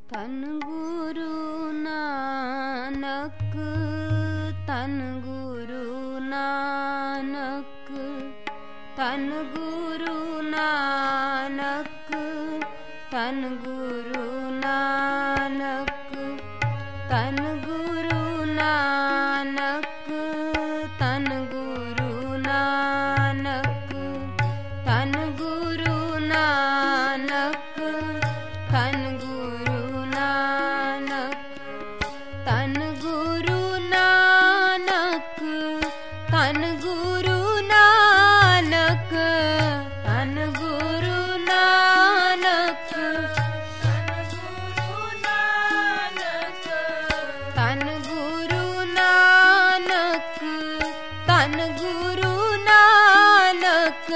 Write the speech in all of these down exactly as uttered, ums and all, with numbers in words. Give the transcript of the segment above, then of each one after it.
धन गुरु नानक, धन गुरु नानक, धन गुरु नानक, धन गुरु नानक, धन गुरु नानक, धन गुरु नानक, धन गुरु नानक, धन गुरु नानक, धन गुरु नानक, धन गुरु नानक, धन गुरु नानक, धन गुरु नानक, धन गुरु नानक,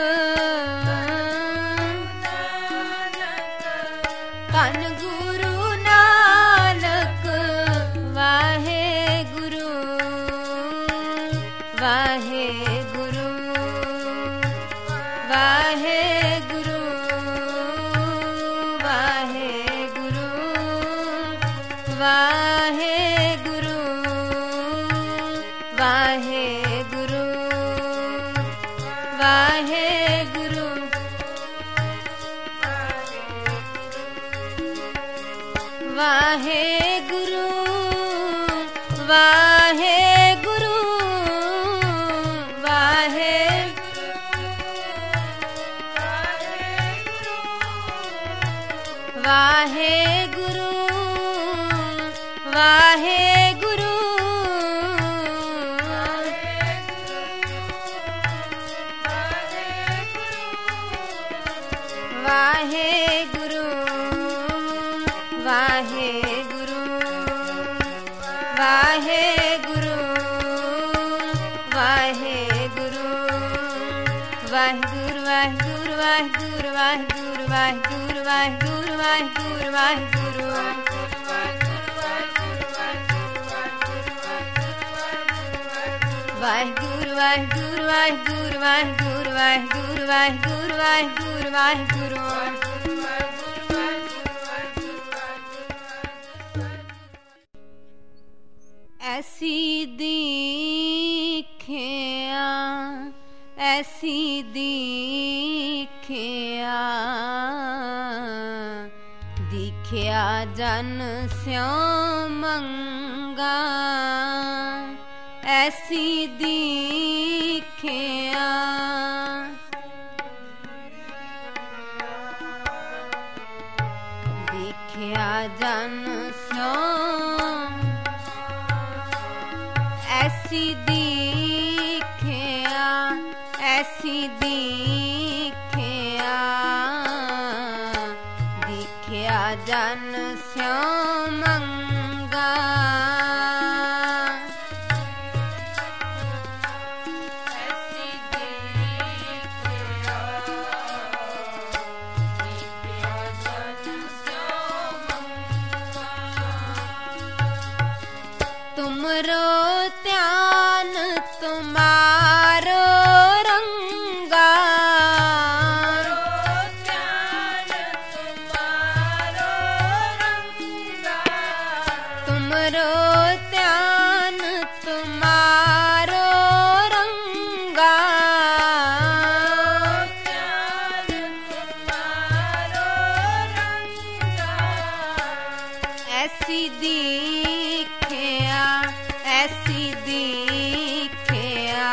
धन गुरु नानक। वाहे गुरु वाहे गुरु वाहे गुरु वाहे गुरु वाहे गुरु वाहे गुरु वाहे गुरु वाहे गुरु वाहे गुरु वाहे वाहे गुरु वाहे गुरु वाहे गुरु वाहे गुरु वाहे गुरु वाहे गुरु वाहिगुरु वाहिगुरु वाहिगुरु वाहिगुरु वाहिगुरु वाहिगुरु वाहिगुरु वाहिगुरु वाहिगुरु वाहिगुरु वाहिगुरु वाहिगुरु वाहिगुरु वाहिगुरु वाहिगुरु वाहिगुरु ऐसी दीखिया ऐसी दीखिया दीखिया जन स्यों मंगा ऐसी दीखिया दीखिया जन स्यों ऐसी दीखिया ऐसी दीखिया दीखिया जन स्यों मंगा ऐसी दीखिया दीखिया जन स्यों मंगा तुमरो ध्यान तुम्हारो रंगा तुमरो ध्यान तुम्हारो रंगा ऐसी दीखिया ऐसी दीखिया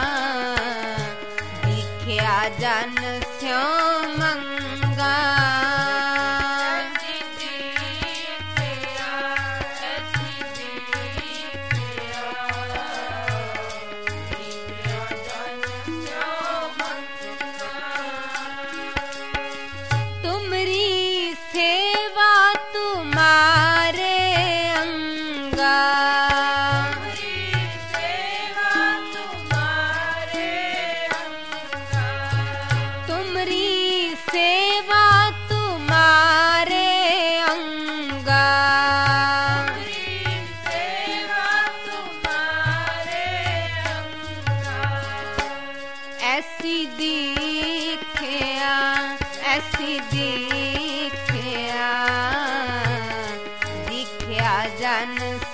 दीखिया जन स्यों मंगा ऐसी दीखिया ऐसी दीखिया दीखिया जन स्यों मंगा तुमरी सेवा तुम्हारे अंग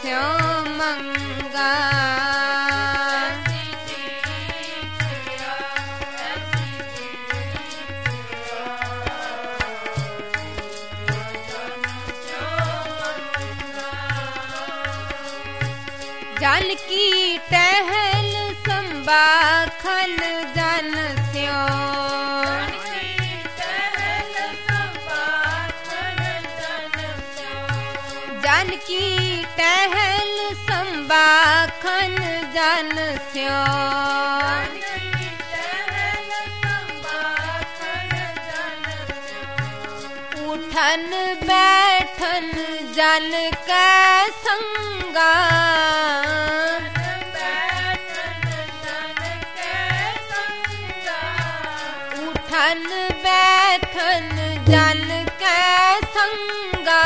स्यों मंगा। जानकी टहल संबाखन जन स्यों। जानकी टहल संबाखन जन स्यों। उठन बैठन जन कै संगा। उठन बैठन जन कै संगा।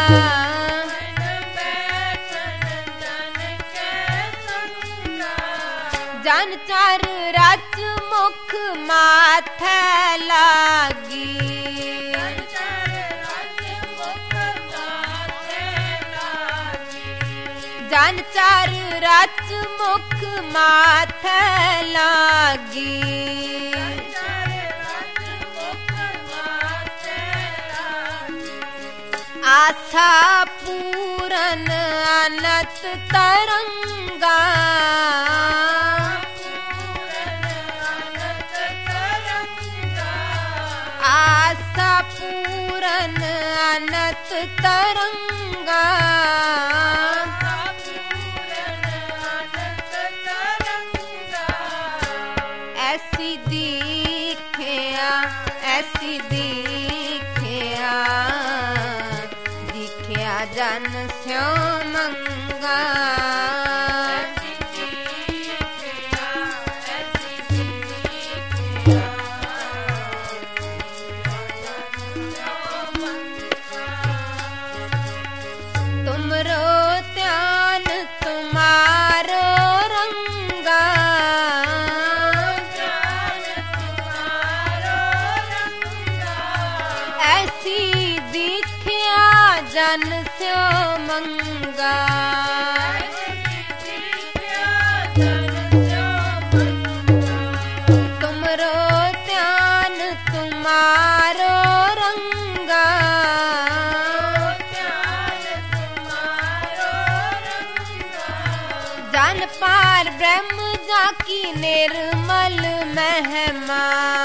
जन चार रच मुख माथे लागी। जन चार रच मुख माथे लागी। आशा पूरन अनत तरंगा। आशा पूरन अनत तरंगा। ऐसी दिखिया ऐसी दिखिया दिखिया जन स्यों मंगा। तुमरो ध्यान तुम्हारो रंगा। ऐसी दिखिया जन स्यों मंगा। तुमरो ध्यान तुम्हारो रंगा। जन पार ब्रह्म जाकी निर्मल महिमा।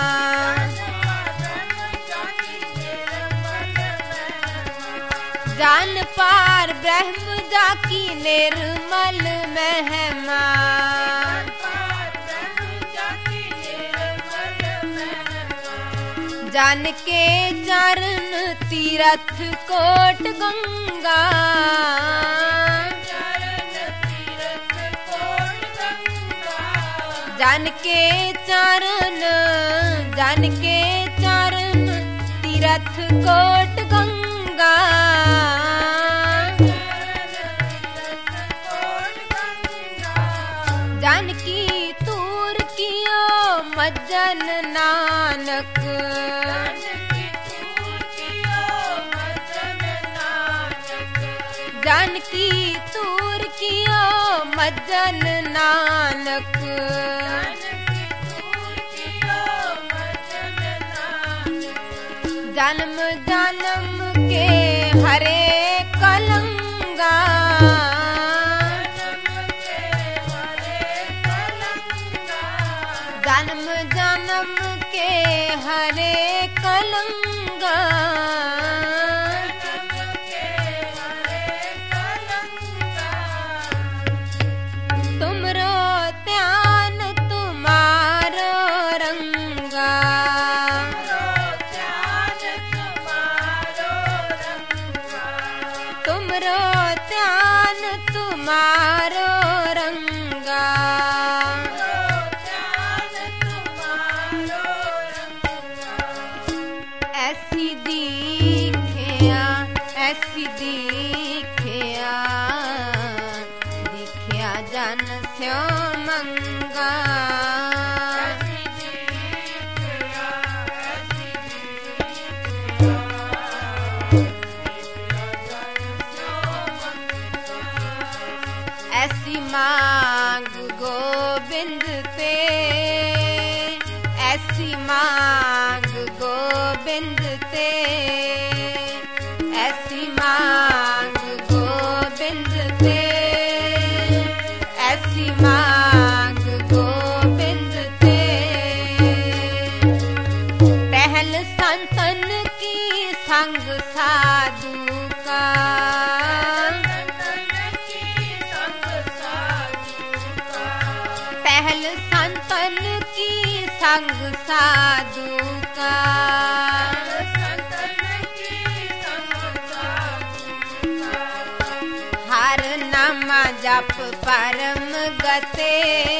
जन पार ब्रह्म जाकी निर्मल महिमा। जन के चरण तीरथ कोट गंगा। जन के चरण जन के चरण तीरथ कोट गंगा। जन की तूर कियो मज्जन नानक। जन की तूर कियो मज्जन नानक। जन्म जन्म के हरे कलंगा। जन्म जन्म के हरे कलंगा। तुमरो ध्यान तुम्हारो रंगा। तुमरो ध्यान तुम्हारो रंगा। ऐसी दिखिया ऐसी दिखिया दिखिया जन स्यों मंगा। ऐसी मांग गोबिंद ते, ऐसी मांग गोबिंद ते, ऐसी मांग गोबिंद ते, ऐसी मांग गोबिंद ते। पहल संतन की संग साधु का, पहल संतन की संग साधु का, हर नामा जप परम गते,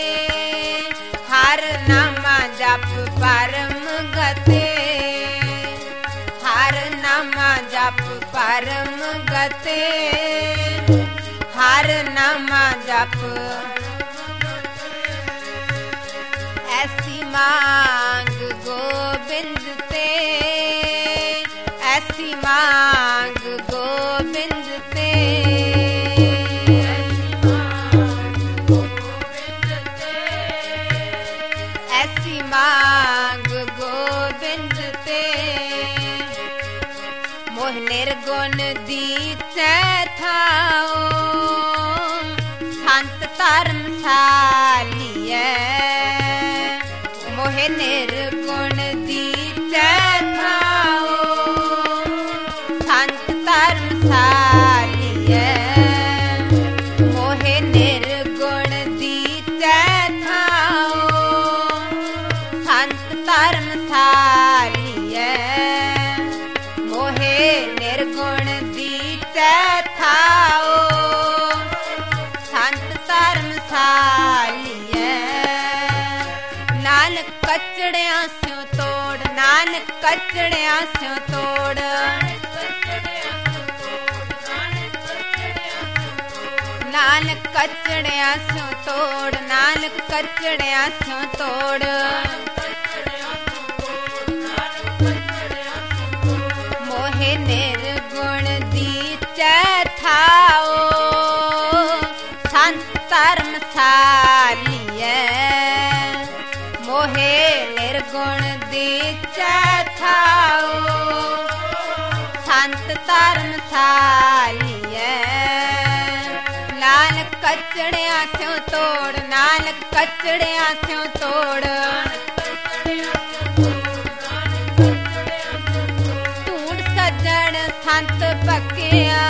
हर नामा जप परम गते, हर नामा जप परम गते, हर नामा जप। ऐसी मांग गोबिंद ते, ऐसी मांग गोबिंद ते, ऐसी मांग गोबिंद ते। मोह निर्गुण दीचै थाओ, संत धर्मशालिए, मोह निर्गुण दीचै थाओ, संत धर्मशालिए, मोह निर्गुण दीचै थाओ, संत धर्मशालिए, मोह निर्गुण दीचै थाओ, संत धर्मशालिए। नानक कचड़ियां स्यों तोड़, नानक कचड़ियां स्यों तोड़, नानक कचड़ियां स्यों तोड़, नानक कचड़ियां स्यों तोड़। मोहे निर्गुण दीचै थाओ, संत धर्मशालिए, मोहे निर्गुण दीचै थाओ, संत धर्मशालिए। नानक कचड़ियां स्यों तोड़, नानक कचड़ियां स्यों तोड़, ढूंढ सज्जन संत पक्किया,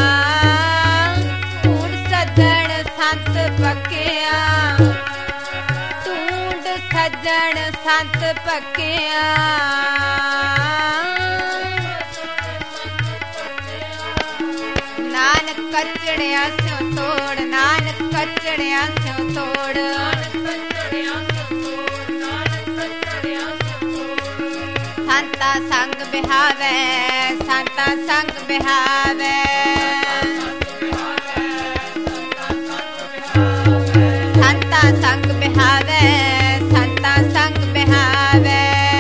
ढूंढ सज्जन संत पक्किया, ढूंढ सज्जन संत पक्किया। नानक कचड़ियां स्यों तोड़, नानक कचड़ियां स्यों तोड़, संता संग बिहावे, संता संग बिहावे, संता संग बिहावे, संता संग बिहावे।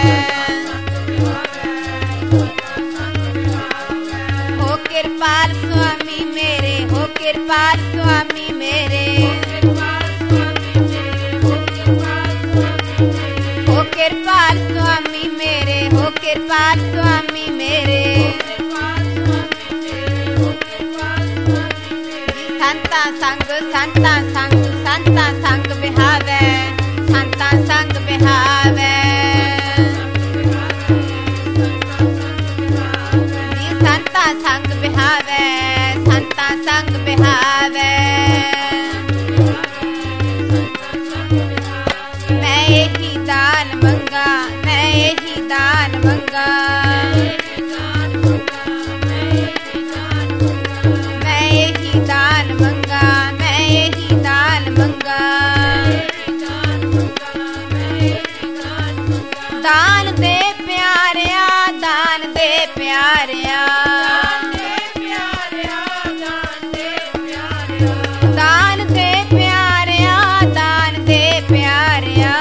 हो कृपाल स्वामी मेरे, हो कृपाल स्वामी मेरे, हो कृपाल स्वामी मेरे, हो कृपाल स्वामी मेरे। संता संग, संता संग, संता संग बिहावे, संता संग बिहावे, संता संग बिहावे, संता संग बिहावे। मैं यही दान मंगा, मैं यही दान मंगा, मैं यही दान मंगा, मैं यही दान मंगा। दान दे प्यारिया, दान दे प्यारिया, दान दे प्यारिया, दान दे प्यारिया।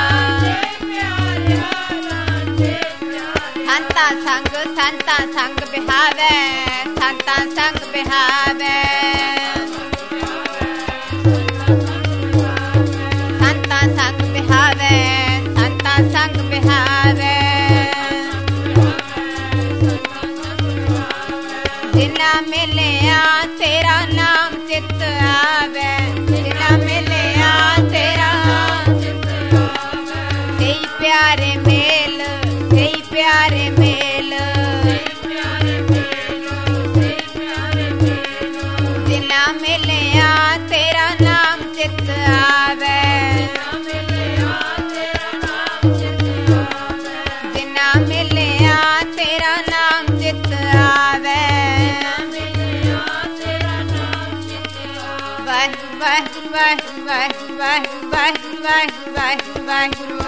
संता संग, संता संग बिहावे, संता संग बिहावे, जिना मिलिया तेरा नाम चित आवे, जिना मिलिया तेरा तेई प्यारे मेल, तेई प्यारे मेल, जिना मिलिया तेरा नाम चित आवे, जिना मिलिया तेरा नाम चित आवे। वाहिगुरू वाहिगुरू वाहिगुरू वाहिगुरू वाहिगुरू वाहिगुरू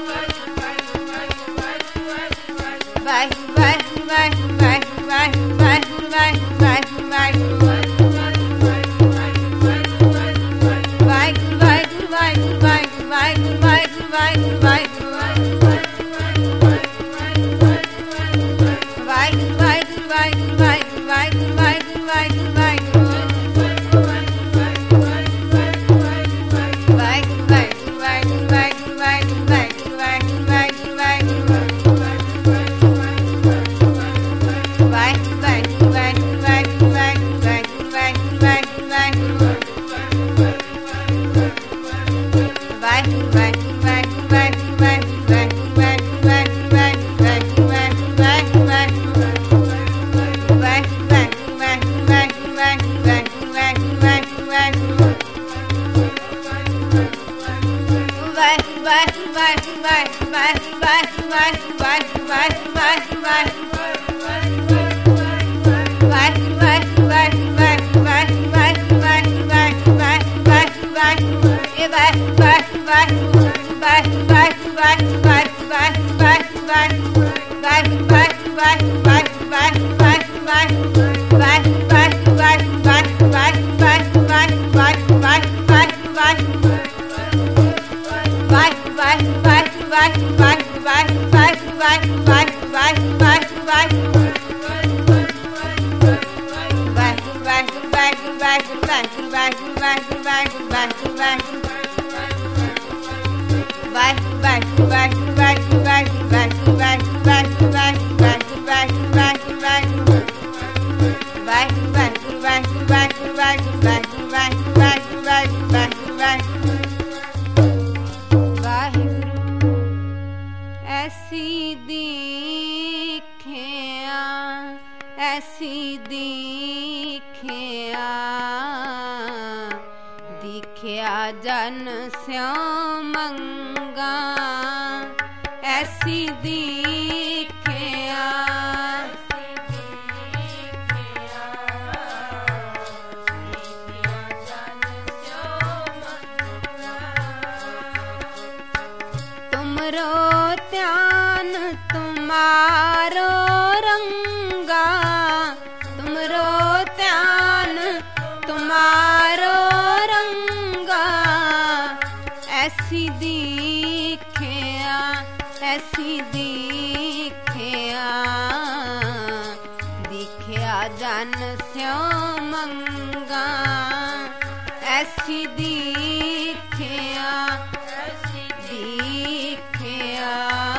ऐसी दीखिया ऐसी दीखिया दीखिया जन स्यों मंगा ऐसी दीखिया तुमरो ध्यान तुम्हारो रंगा तुमरो ध्यान तुम्हारो रंगा ऐसी दीखिया ऐसी दीखिया दीखिया जन स्यों मंगा ऐसी दीखिया दीखिया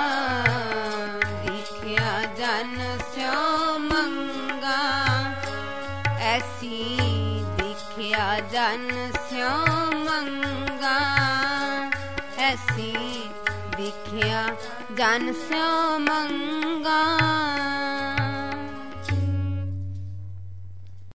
दीखिया जन स्यों मंगा ऐसी दीखिया जन स्यों मंगा ऐसी दीखिया जन स्यों मंगा।